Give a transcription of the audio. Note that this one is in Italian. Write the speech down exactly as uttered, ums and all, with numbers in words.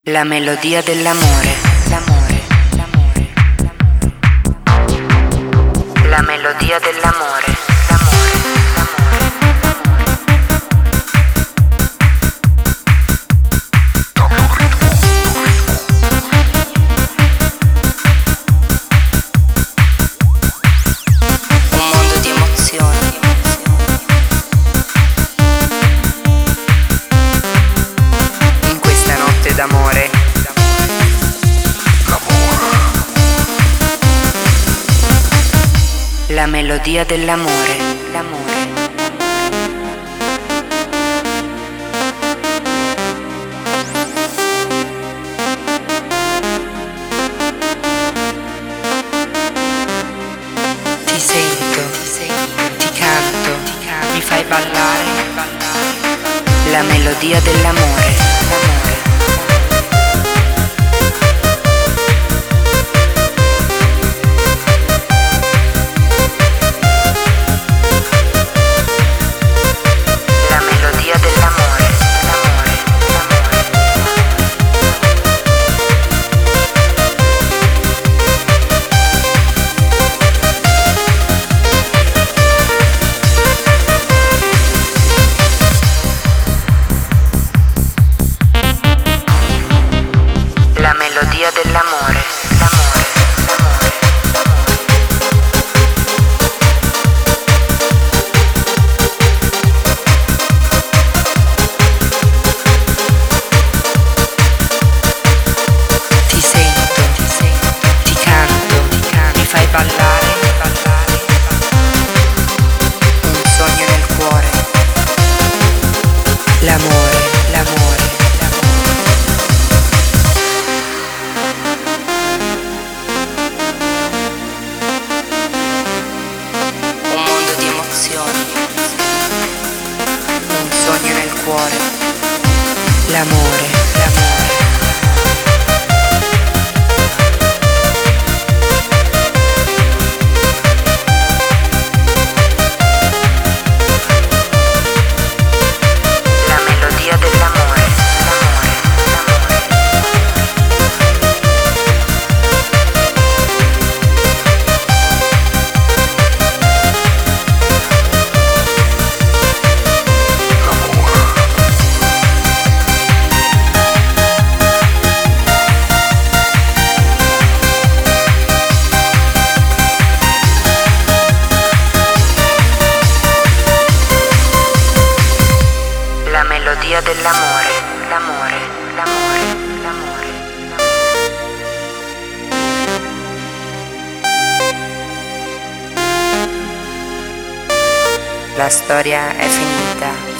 La melodia dell'amore, l'amore, l'amore, l'amore. La melodia dell'amore, l'amore, l'amore, un mondo di emozioni. In questa notte d'amore. La melodia dell'amore, l'amore. Ti sento, ti sento, ti canto, ti canto, mi fai ballare, ballare. La melodia dell'amore, l'amore. La melodia dell'amore, l'amore, l'amore. Ti sento, ti sento, ti canto, ti canto, mi fai ballare, ballare, ballare. Un sogno nel cuore. L'amore, l'amore. Un sogno nel cuore, l'amore, l'amore. La melodia dell'amore, l'amore, l'amore. La melodia dell'amore, l'amore, l'amore, l'amore, l'amore. La storia è finita.